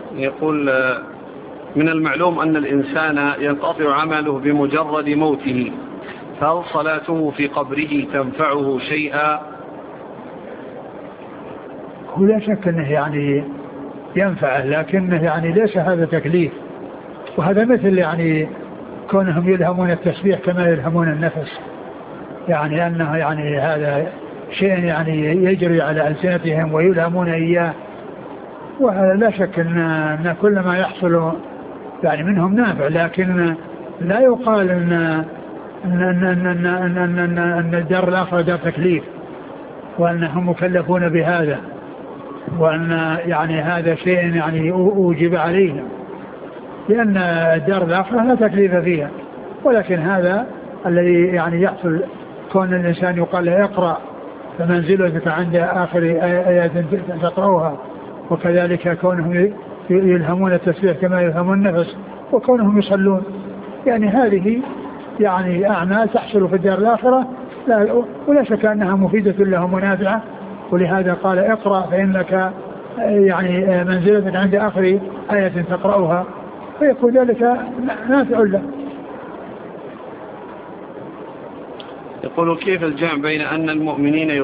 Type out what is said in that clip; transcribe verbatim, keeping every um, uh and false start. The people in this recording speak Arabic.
يقول من المعلوم أن الإنسان ينقطع عمله بمجرد موته، فهل صلاته في قبره تنفعه شيئا؟ هو لا شك أنه يعني ينفعه، لكنه يعني ليس هذا تكليف. وهذا مثل يعني كونهم يلهمون التسبيح كما يلهمون النفس، يعني أنه يعني هذا شيء يعني يجري على ألسنتهم ويلهمون إياه. وهذا لا شك أن, أن كل ما يحصل يعني منهم نافع، لكن لا يقال أن أن أن أن أن أن, أن, أن, أن الدار الآخرة دار تكليف وأنهم مكلفون بهذا، وأن يعني هذا شيء يعني أوجب عليهم، لأن الدار الآخرة لا تكليف فيها. ولكن هذا الذي يعني يحصل كون الإنسان يقال له اقرأ فمنزلتك عند آخر آيات تقرأها، وكذلك كونهم يلهمون التسبيح كما يلهمون النفس، وكونهم يصلون، يعني هذه يعني أعمال تحصل في الدار الآخرة ولا شك أنها مفيدة لهم ونافعة. ولهذا قال اقرأ فإنك يعني منزلتك عند آخر آية تقرأها، فيكون ذلك نافع له. يقول كيف الجمع بين أن المؤمنين